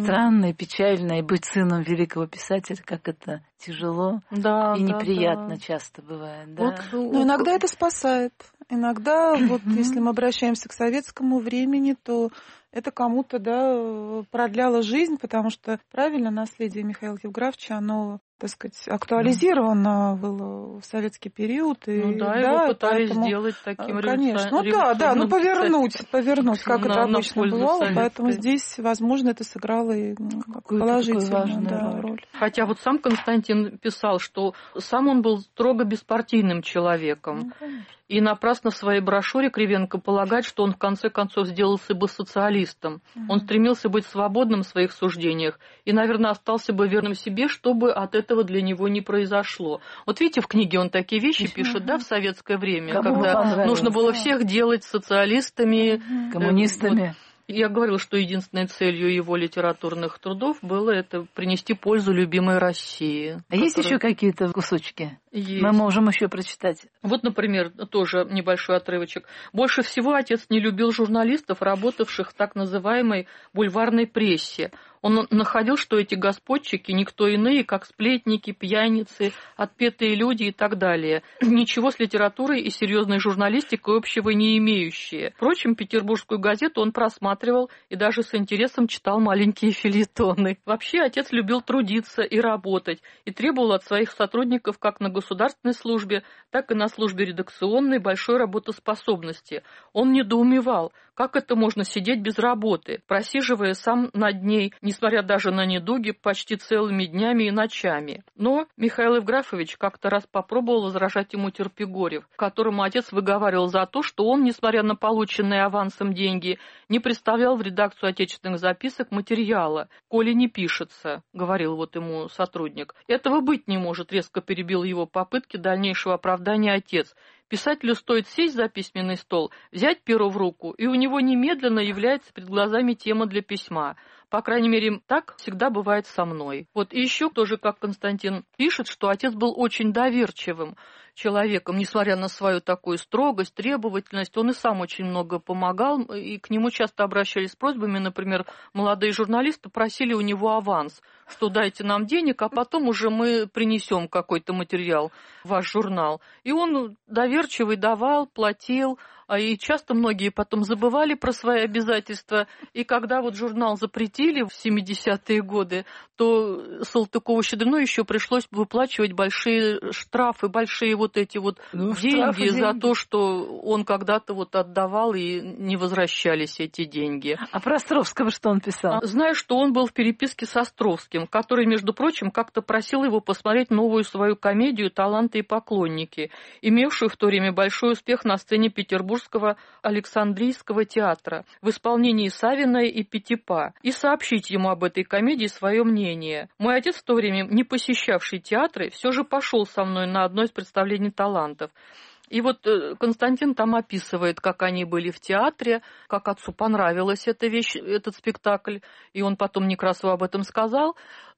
странно и печально, и быть сыном великого писателя, как это тяжело и неприятно часто бывает. Да? Но иногда это спасает. Иногда, вот если мы обращаемся к советскому времени, то это кому-то, да, продляло жизнь, потому что правильно наследие Михаила Евграфовича, оно, так сказать, актуализировано было в советский период. И, его пытались сделать таким революционным. Повернуть, как это обычно бывало. Поэтому здесь, возможно, это сыграло и положительную роль. Хотя вот сам Константин писал, что сам он был строго беспартийным человеком. И напрасно в своей брошюре Кривенко полагает, что он в конце концов сделался бы социалистом. Он стремился быть свободным в своих суждениях и, наверное, остался бы верным себе, чтобы от этого для него не произошло. Вот видите, в книге он такие вещи пишет, да, в советское время, когда нужно было всех делать социалистами, коммунистами. Я говорила, что единственной целью его литературных трудов было это принести пользу любимой России. А есть еще какие-то кусочки? Есть. Мы можем еще прочитать. Вот, например, тоже небольшой отрывочек. Больше всего отец не любил журналистов, работавших в так называемой бульварной прессе. Он находил, что эти господчики никто иные, как сплетники, пьяницы, отпетые люди и так далее. Ничего с литературой и серьезной журналистикой общего не имеющие. Впрочем, петербургскую газету он просматривал и даже с интересом читал маленькие фельетоны. Вообще, отец любил трудиться и работать, и требовал от своих сотрудников как на государственной службе, так и на службе редакционной большой работоспособности. Он недоумевал, как это можно сидеть без работы, просиживая сам над ней, несмотря даже на недуги, почти целыми днями и ночами. Но Михаил Евграфович как-то раз попробовал возражать ему Терпигорев, которому отец выговаривал за то, что он, несмотря на полученные авансом деньги, не представлял в редакцию отечественных записок материала. «Коли не пишется», — говорил вот ему сотрудник. «Этого быть не может», — резко перебил его попытки дальнейшего оправдания отец. Писателю стоит сесть за письменный стол, взять перо в руку, и у него немедленно является перед глазами тема для письма. По крайней мере, так всегда бывает со мной. Вот и еще тоже, как Константин пишет, что отец был очень доверчивым человеком, несмотря на свою такую строгость, требовательность, он и сам очень много помогал, и к нему часто обращались с просьбами, например, молодые журналисты просили у него аванс, что дайте нам денег, а потом уже мы принесем какой-то материал в ваш журнал. И он доверчивый давал, платил, и часто многие потом забывали про свои обязательства. И когда вот журнал запретили в 70-е годы, то Салтыкову-Щедриной еще пришлось выплачивать большие штрафы, большие вот эти вот деньги за то, что он когда-то вот отдавал и не возвращались эти деньги. А про Островского что он писал? Знаю, что он был в переписке с Островским, который, между прочим, как-то просил его посмотреть новую свою комедию «Таланты и поклонники», имевшую в то время большой успех на сцене Петербургского Александрийского театра в исполнении Савиной и Пятипа, и сообщить ему об этой комедии свое мнение. Мой отец, в то время не посещавший театры, все же пошел со мной на одно из представлений талантов. И вот Константин там описывает, как они были в театре, как отцу понравилась эта вещь, этот спектакль, и он потом Некрасову об этом сказал.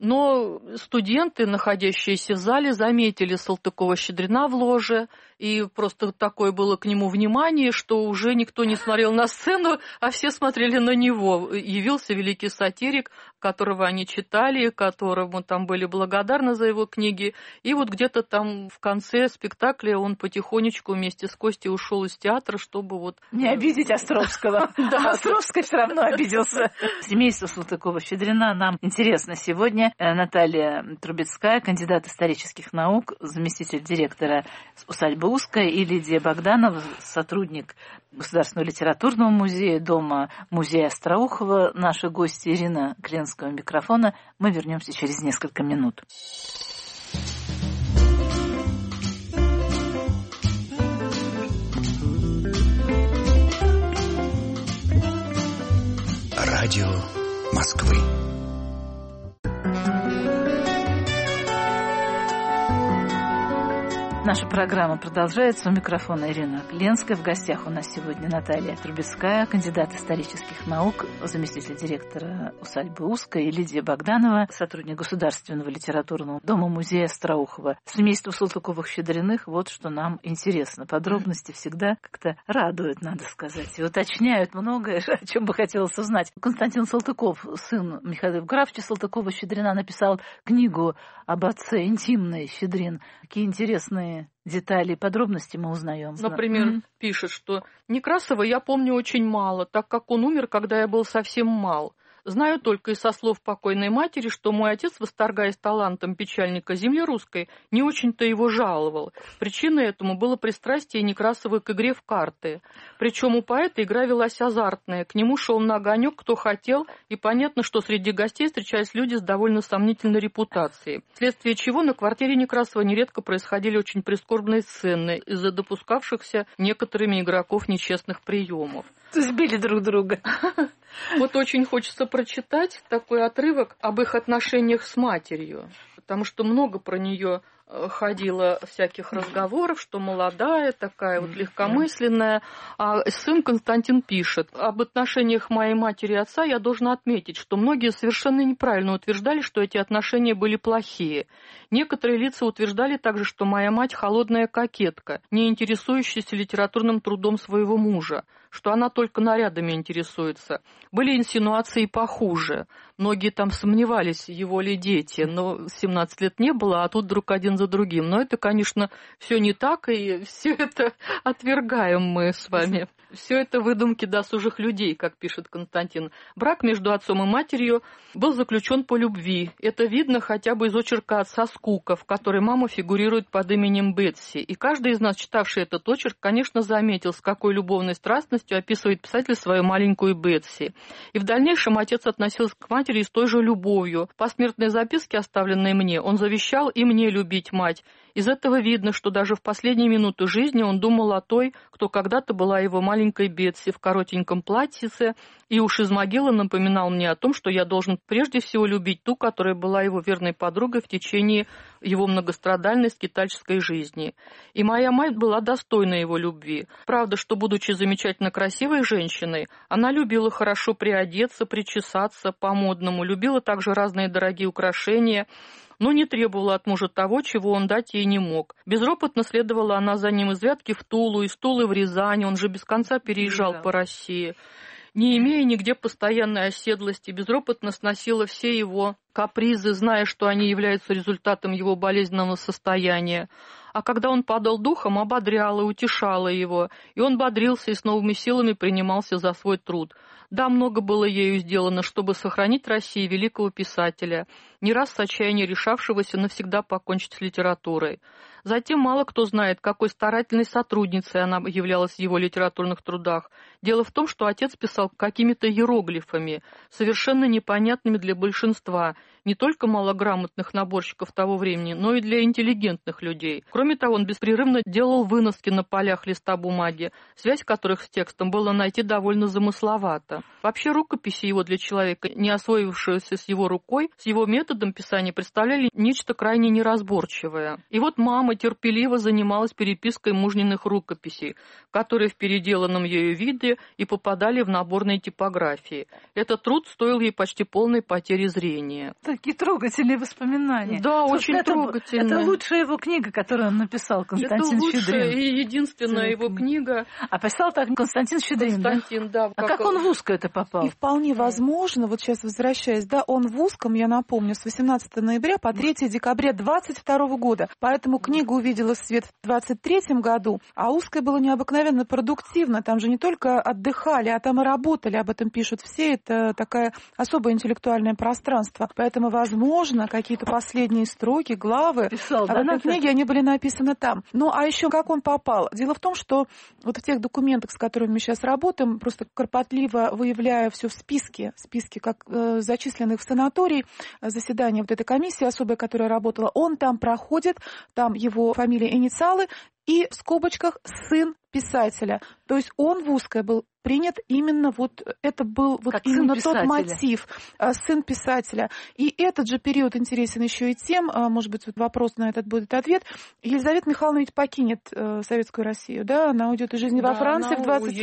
Но студенты, находящиеся в зале, заметили Салтыкова-Щедрина в ложе, и просто такое было к нему внимание, что уже никто не смотрел на сцену, а все смотрели на него. Явился великий сатирик, которого они читали, которому там были благодарны за его книги, и вот где-то там в конце спектакля он потихонечку вместе с Костей ушел из театра, чтобы вот... Не обидеть Островского. Да, Островский все равно обиделся. Семейство Салтыкова-Щедрина нам интересно сегодня. Наталья Трубецкая, кандидат исторических наук, заместитель директора усадьбы Узкая, и Лидия Богданова, сотрудник Государственного литературного музея, дома музея Остроухова. Наши гости Ирина Кленская у микрофона. Мы вернемся через несколько минут. Радио Москвы. Наша программа продолжается. У микрофона Ирина Кленская. В гостях у нас сегодня Наталья Трубецкая, кандидат исторических наук, заместитель директора усадьбы Узкая, и Лидия Богданова, сотрудник Государственного литературного дома-музея Остроухова. Семейство Салтыковых-Щедриных, вот что нам интересно. Подробности всегда как-то радуют, надо сказать, и уточняют многое, о чем бы хотелось узнать. Константин Салтыков, сын Михаила Евграфовича Салтыкова-Щедрина, написал книгу об отце «Интимный Щедрин». Какие интересные детали и подробности мы узнаем. Например, пишет, что Некрасова я помню очень мало, так как он умер, когда я был совсем мал. Знаю только из со слов покойной матери, что мой отец, восторгаясь талантом печальника земли русской, не очень-то его жаловал. Причиной этому было пристрастие Некрасовой к игре в карты. Причем у поэта игра велась азартная, к нему шел на огонек кто хотел, и понятно, что среди гостей встречались люди с довольно сомнительной репутацией. Вследствие чего на квартире Некрасова нередко происходили очень прискорбные сцены из-за допускавшихся некоторыми игроков нечестных приемов. Сбили друг друга. Вот очень хочется прочитать такой отрывок об их отношениях с матерью, потому что много про нее ходило всяких разговоров, что молодая, такая вот легкомысленная. А сын Константин пишет: об отношениях моей матери и отца я должен отметить, что многие совершенно неправильно утверждали, что эти отношения были плохие. Некоторые лица утверждали также, что моя мать холодная кокетка, не интересующаяся литературным трудом своего мужа, что она только нарядами интересуется. Были инсинуации похуже. Многие там сомневались, его ли дети, но 17 лет не было, а тут вдруг один за другим. Но это, конечно, все не так, и все это отвергаем мы с вами. Все это выдумки досужих людей, как пишет Константин. Брак между отцом и матерью был заключен по любви. Это видно хотя бы из очерка отца Скука, в которой мама фигурирует под именем Бетси. И каждый из нас, читавший этот очерк, конечно, заметил, с какой любовной страстностью описывает писатель свою маленькую Бетси. И в дальнейшем отец относился к матери с той же любовью. По смертной записке, оставленной мне, он завещал и мне любить мать. Из этого видно, что даже в последние минуты жизни он думал о той, кто когда-то была его маленькой Бетси в коротеньком платьице, и уж из могилы напоминал мне о том, что я должен прежде всего любить ту, которая была его верной подругой в течение его многострадальной скитальческой жизни. И моя мать была достойна его любви. Правда, что, будучи замечательно красивой женщиной, она любила хорошо приодеться, причесаться по-модному, любила также разные дорогие украшения, но не требовала от мужа того, чего он дать ей не мог. Безропотно следовала она за ним из Вятки в Тулу, из Тулы в Рязань, он же без конца переезжал по России. Не имея нигде постоянной оседлости, безропотно сносила все его капризы, зная, что они являются результатом его болезненного состояния. А когда он падал духом, ободряла, утешала его, и он бодрился и с новыми силами принимался за свой труд. Да, много было ею сделано, чтобы сохранить России великого писателя, не раз с отчаяния решавшегося навсегда покончить с литературой. Затем мало кто знает, какой старательной сотрудницей она являлась в его литературных трудах. Дело в том, что отец писал какими-то иероглифами, совершенно непонятными для большинства, не только малограмотных наборщиков того времени, но и для интеллигентных людей. Кроме того, он беспрерывно делал выноски на полях листа бумаги, связь которых с текстом было найти довольно замысловато. Вообще рукописи его для человека, не освоившегося с его рукой, с его методом писания, представляли нечто крайне неразборчивое. И вот мама терпеливо занималась перепиской мужниных рукописей, которые в переделанном ею виде и попадали в наборные типографии. Этот труд стоил ей почти полной потери зрения. Такие трогательные воспоминания. Да, очень трогательные. Это лучшая его книга, которую он написал, Константин Щедрин. Это лучшая и единственная его книга. А писал так Константин Щедрин, Константин, да? А как он в Узкое это попал? И вполне возможно, вот сейчас возвращаясь, да, он в Узком, я напомню, с 18 ноября по 3 декабря 22 года. Поэтому книга увидела свет в 23 году, а Узкое было необыкновенно продуктивно. Там же не только отдыхали, а там и работали, об этом пишут все. Это такое особое интеллектуальное пространство. Поэтому, возможно, какие-то последние строки, главы об этой книге, они были написаны там. Ну, а еще как он попал? Дело в том, что вот в тех документах, с которыми мы сейчас работаем, просто кропотливо выявляя все в списке как зачисленных в санаторий, заседание вот этой комиссии особой, которая работала, он там проходит, там его фамилия, инициалы, и в скобочках сын писателя. То есть он в узкое был принят именно вот, это был вот именно тот мотив, сын писателя. И этот же период интересен еще и тем, может быть, вот вопрос на этот будет ответ. Елизавета Михайловна ведь покинет Советскую Россию, да? Она уйдет из жизни во Франции в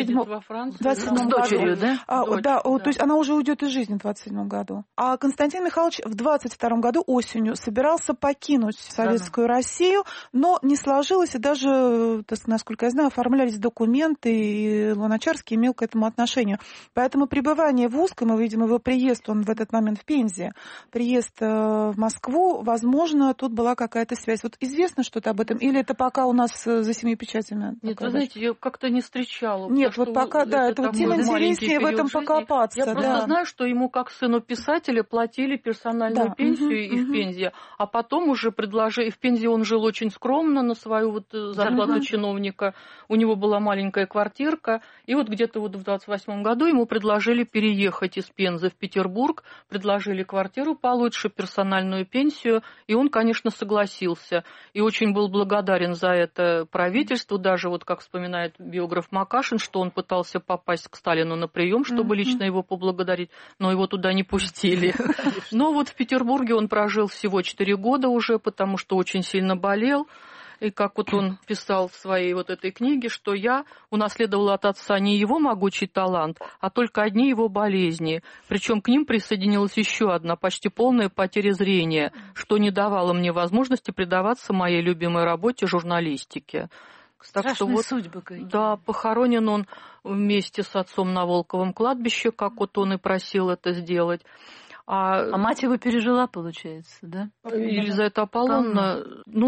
27 году. Дочерью, да? То есть она уже уйдет из жизни в 27 году. А Константин Михайлович в 22 году осенью собирался покинуть Советскую Россию, но не сложилось, и даже, насколько я знаю, оформлялись документы, и Луначарский имел к этому отношению. Поэтому пребывание в узком, мы видим его приезд, он в этот момент в Пензе, приезд в Москву, возможно, тут была какая-то связь. Вот известно что-то об этом? Или это пока у нас за семью печатями? Нет, вы знаете, я как-то не встречала. Нет, вот пока, да, это вот тем интереснее в этом покопаться. Я просто знаю, что ему, как сыну писателя, платили персональную пенсию и в Пензе, а потом уже предложили, и в Пензе он жил очень скромно на свою вот зарплату чиновника, у него была маленькая квартирка, и вот где-то вот в 28 году ему предложили переехать из Пензы в Петербург, предложили квартиру получше, персональную пенсию, и он, конечно, согласился, и очень был благодарен за это правительству, даже вот как вспоминает биограф Макашин, что он пытался попасть к Сталину на прием, чтобы лично его поблагодарить, но его туда не пустили. Но вот в Петербурге он прожил всего 4 года уже, потому что очень сильно болел. И как вот он писал в своей вот этой книге, что я унаследовала от отца не его могучий талант, а только одни его болезни. Причем к ним присоединилась еще одна почти полная потеря зрения, что не давало мне возможности предаваться моей любимой работе журналистике. Так что вот, судьбы какие. Да, похоронен он вместе с отцом на Волковом кладбище, как вот он и просил это сделать. А мать его пережила, получается, да? Елизавета Аполлоновна,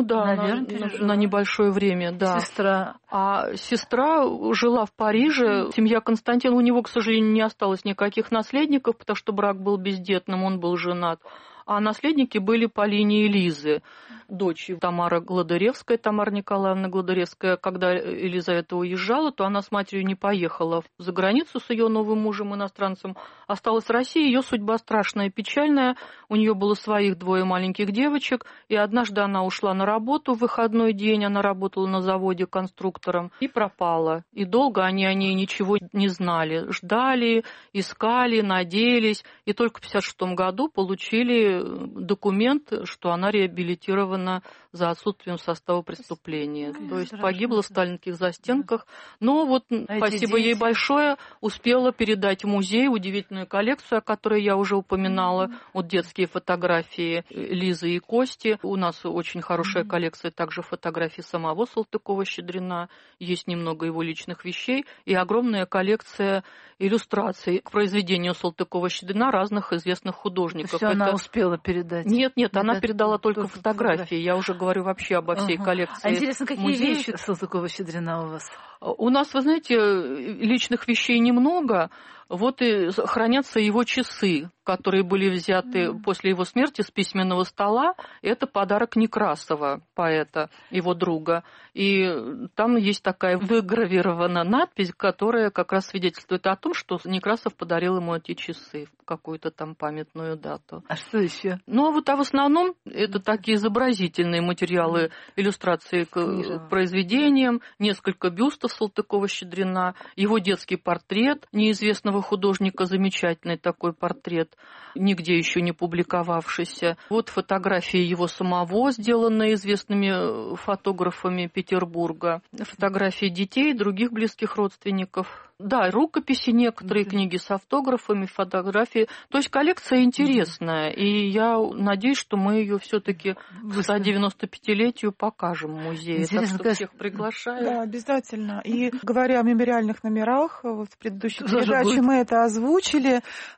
на небольшое время, да. Сестра. А сестра жила в Париже. Семья Константина, у него, к сожалению, не осталось никаких наследников, потому что брак был бездетным, он был женат. А наследники были по линии Лизы, дочь Тамара Гладыревская, Тамара Николаевна Гладыревская. Когда Елизавета уезжала, то она с матерью не поехала за границу с ее новым мужем, иностранцем. Осталась в России, ее судьба страшная и печальная. У нее было своих 2 маленьких девочек, и однажды она ушла на работу в выходной день, она работала на заводе конструктором, и пропала. И долго они о ней ничего не знали. Ждали, искали, надеялись, и только в 1956 году получили документ, что она реабилитирована за отсутствием состава преступления. То есть погибла в сталинских застенках. Но вот спасибо ей большое, успела передать в музей удивительную коллекцию, о которой я уже упоминала. Вот детские фотографии Лизы и Кости. У нас очень хорошая коллекция также фотографий самого Салтыкова-Щедрина. Есть немного его личных вещей. И огромная коллекция иллюстраций к произведению Салтыкова-Щедрина разных известных художников. Все она успела передать? Нет, она передала только фотографии. Я уже говорю вообще обо всей коллекции. А интересно, какие вещи Салтыкова-Щедрина у вас? У нас, вы знаете, личных вещей немного. Вот и хранятся его часы, которые были взяты после его смерти с письменного стола. Это подарок Некрасова, поэта, его друга. И там есть такая выгравирована надпись, которая как раз свидетельствует о том, что Некрасов подарил ему эти часы в какую-то там памятную дату. А что еще? Ну, а в основном это такие изобразительные материалы, иллюстрации к произведениям, несколько бюстов Салтыкова-Щедрина, его детский портрет неизвестного художника, замечательный такой портрет, нигде еще не публиковавшийся. Вот фотографии его самого, сделанные известными фотографами Петербурга. Фотографии детей и других близких родственников. Да, рукописи некоторые, книги с автографами, фотографии. То есть коллекция интересная. И я надеюсь, что мы ее все-таки к 195-летию покажем в музее. Интересно, так что всех приглашаю. Да, обязательно. И говоря о мемориальных номерах, вот в предыдущей передаче мы это озвучили.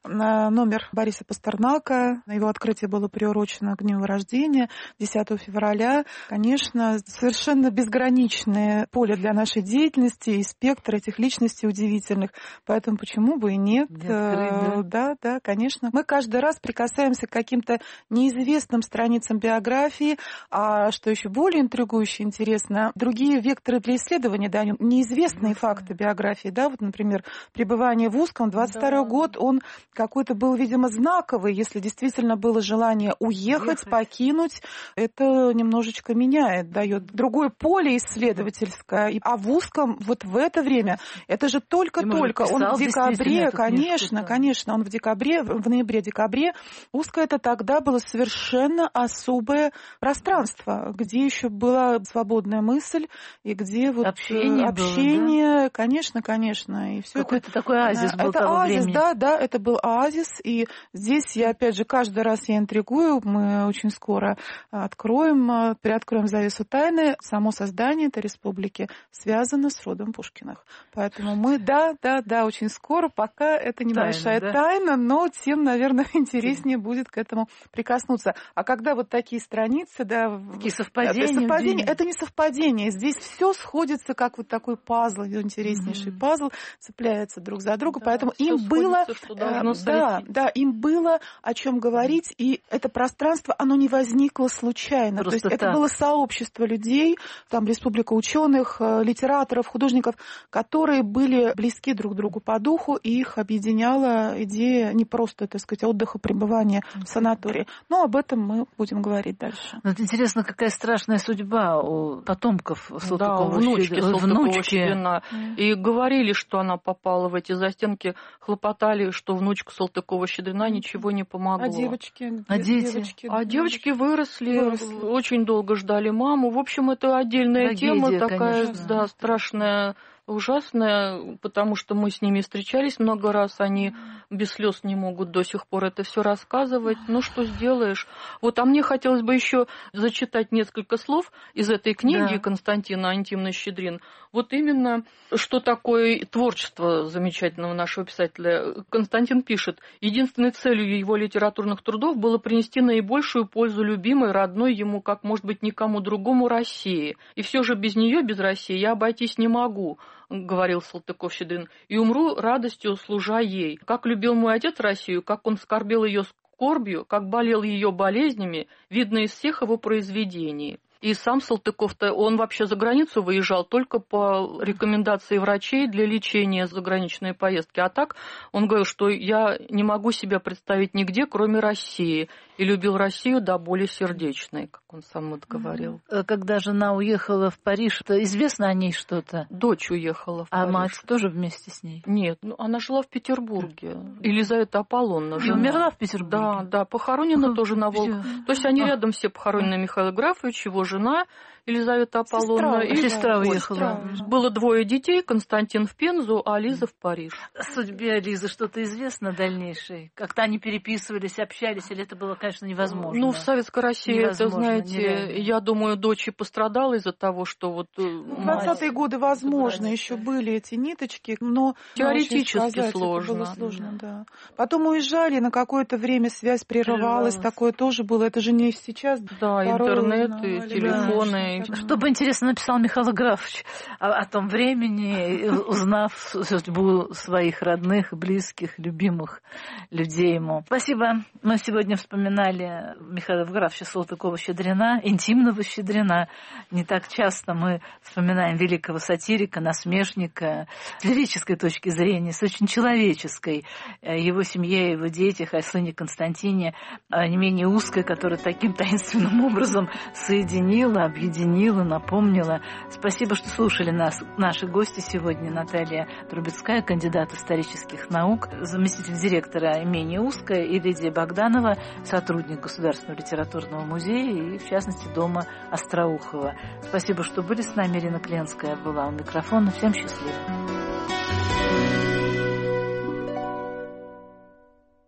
Номер Бориса Пастернака. Его открытие было приурочено к дню рождения, 10 февраля. Конечно, совершенно безграничное поле для нашей деятельности и спектр этих личностей удивительный. удивительных. Поэтому почему бы и нет? Да, конечно. Мы каждый раз прикасаемся к каким-то неизвестным страницам биографии, а что еще более интригующе, интересно, другие векторы для исследования, да, неизвестные факты биографии, да, вот, например, пребывание в Узком, 22-й год, он какой-то был, видимо, знаковый, если действительно было желание уехать, покинуть, это немножечко меняет, дает другое поле исследовательское. А в Узком вот в это время, это же только-только, он в декабре, конечно, он в ноябре-декабре, Узкое это тогда было совершенно особое пространство, где еще была свободная мысль, и где вот общение было, да? Конечно, и все какой-то такой оазис был того времени. Да, это был оазис, и здесь я, опять же, каждый раз я интригую, мы очень скоро приоткроем завесу тайны, само создание этой республики связано с родом Пушкиных. Поэтому мы, очень скоро, пока это небольшая тайна, но тем, наверное, интереснее будет к этому прикоснуться. А когда вот такие страницы, такие совпадения, это не совпадение, здесь все сходится, как вот такой пазл, интереснейший пазл, цепляется друг за друга, поэтому им было, им было о чем говорить, и это пространство, оно не возникло случайно. Просто то есть это было сообщество людей, там республика ученых, литераторов, художников, которые были близки друг другу по духу, и их объединяла идея не просто, так сказать, отдыха, пребывания в санатории. Но об этом мы будем говорить дальше. Вот интересно, какая страшная судьба у потомков Салтыкова. Внучки Салтыкова-Щедрина. И говорили, что она попала в эти застенки, хлопотали, что внучка Салтыкова-Щедрина ничего не помогло. А девочки? Девочки выросли, очень долго ждали маму. В общем, это отдельная тема, такая, страшная, ужасная, потому что мы с ними встречались много раз, они без слез не могут до сих пор это все рассказывать. Ну, что сделаешь? Вот, а мне хотелось бы еще зачитать несколько слов из этой книги Константина Антимовны-Щедрин. Вот именно, что такое творчество замечательного нашего писателя. Константин пишет: единственной целью его литературных трудов было принести наибольшую пользу любимой, родной ему, как, может быть, никому другому, России. И все же без нее, без России, я обойтись не могу, говорил Салтыков-Щедрин, и умру радостью, служа ей. Как любил мой отец Россию, как он скорбел ее скорбью, как болел ее болезнями, видно из всех его произведений. И сам Салтыков-то, он вообще за границу выезжал только по рекомендации врачей для лечения заграничной поездки. А так он говорил, что я не могу себя представить нигде, кроме России. И любил Россию до боли сердечной, как он сам вот говорил. Когда жена уехала в Париж, то известно о ней что-то? Дочь уехала в Париж. А мать тоже вместе с ней? Нет, она жила в Петербурге. Елизавета Аполлоновна. И умерла в Петербурге? Да, похоронена тоже на Волге. То есть они рядом все похоронены, Михаил Евграфович, его жена Елизавета Аполлоновна и сестра уехала. Было 2 детей, Константин в Пензу, а Лиза в Париж. О судьбе Лизы что-то известно дальнейшее? Как-то они переписывались, общались, или это было, конечно, невозможно? Ну, в Советской России, это, знаете, нереально. Я думаю, дочь и пострадала из-за того, что вот... В 20-е годы, возможно, еще были эти ниточки, но... Теоретически сложно. Это было сложно, да. Потом уезжали, на какое-то время связь прерывалась, такое тоже было. Это же не сейчас. Да, интернет и телефоны. Что бы интересно написал Михаил Евграфович о том времени, узнав судьбу своих родных, близких, любимых людей ему. Спасибо. Мы сегодня вспоминали Михаила Евграфовича Салтыкова-Щедрина, интимного Щедрина. Не так часто мы вспоминаем великого сатирика, насмешника, с лирической точки зрения, с очень человеческой. Его семье, его детях, о сыне Константине, не менее узкой, которая таким таинственным образом соединила, объединила, напомнила. Спасибо, что слушали нас. Наши гости сегодня: Наталья Трубецкая, кандидат исторических наук, заместитель директора имения Узкое, и Лидия Богданова, сотрудник Государственного литературного музея и, в частности, дома Остроухова. Спасибо, что были с нами. Ирина Кленская была у микрофона. Всем счастливо.